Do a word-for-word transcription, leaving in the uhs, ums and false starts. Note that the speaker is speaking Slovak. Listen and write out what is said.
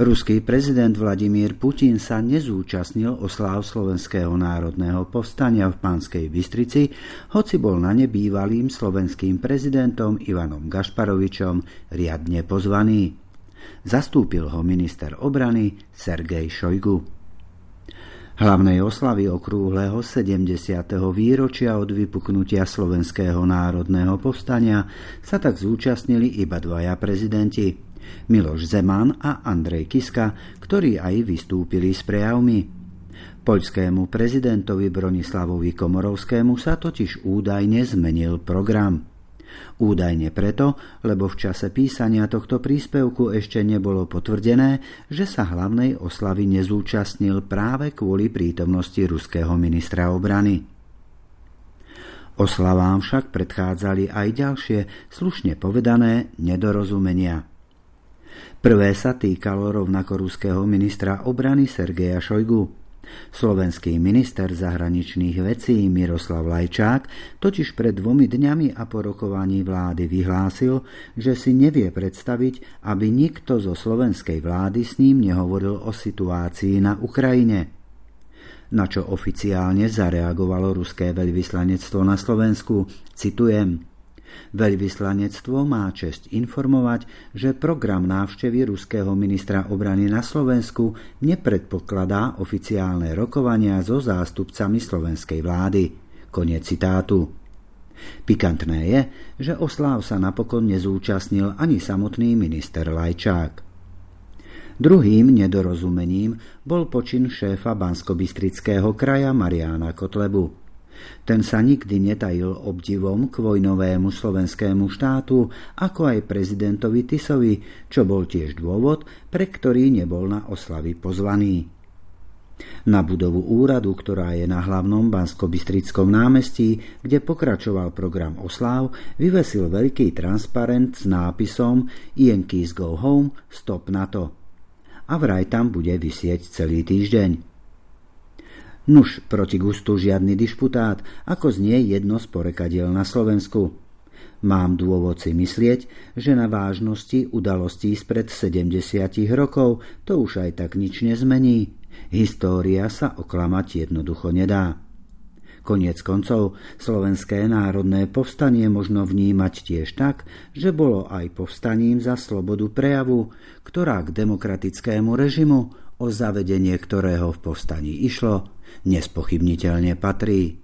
Ruský prezident Vladimír Putin sa nezúčastnil osláv Slovenského národného povstania v Banskej Bystrici, hoci bol na ne bývalým slovenským prezidentom Ivanom Gašparovičom riadne pozvaný. Zastúpil ho minister obrany Sergej Šojgu. Hlavnej oslavy okrúhleho sedemdesiateho výročia od vypuknutia Slovenského národného povstania sa tak zúčastnili iba dvaja prezidenti, Miloš Zeman a Andrej Kiska, ktorí aj vystúpili s prejavmi. Poľskému prezidentovi Bronislavovi Komorovskému sa totiž údajne zmenil program. Údajne preto, lebo v čase písania tohto príspevku ešte nebolo potvrdené, že sa hlavnej oslavy nezúčastnil práve kvôli prítomnosti ruského ministra obrany. Oslavám však predchádzali aj ďalšie, slušne povedané, nedorozumenia. Prvé sa týkalo rovnako ruského ministra obrany Sergeja Šojgu. Slovenský minister zahraničných vecí Miroslav Lajčák totiž pred dvomi dňami a po rokovaní vlády vyhlásil, že si nevie predstaviť, aby nikto zo slovenskej vlády s ním nehovoril o situácii na Ukrajine. Na čo oficiálne zareagovalo ruské veľvyslanectvo na Slovensku, citujem: Veľvyslanectvo má česť informovať, že program návštevy ruského ministra obrany na Slovensku nepredpokladá oficiálne rokovania so zástupcami slovenskej vlády. Koniec citátu. Pikantné je, že osláv sa napokon nezúčastnil ani samotný minister Lajčák. Druhým nedorozumením bol počin šéfa Banskobystrického kraja Mariána Kotlebu. Ten sa nikdy netajil obdivom k vojnovému slovenskému štátu, ako aj prezidentovi Tisovi, čo bol tiež dôvod, pre ktorý nebol na oslavy pozvaný. Na budovu úradu, ktorá je na hlavnom Banskobystrickom námestí, kde pokračoval program osláv, vyvesil veľký transparent s nápisom Yankees go home, stop NATO. A vraj tam bude visieť celý týždeň. Nuž, proti gustu žiadny dišputát, ako znie jedno z porekadiel na Slovensku. Mám dôvod si myslieť, že na vážnosti udalostí spred sedemdesiatich rokov to už aj tak nič nezmení. História sa oklamať jednoducho nedá. Koniec koncov, Slovenské národné povstanie možno vnímať tiež tak, že bolo aj povstaním za slobodu prejavu, ktorá k demokratickému režimu, o zavedenie ktorého v povstaní išlo, nespochybniteľne patrí.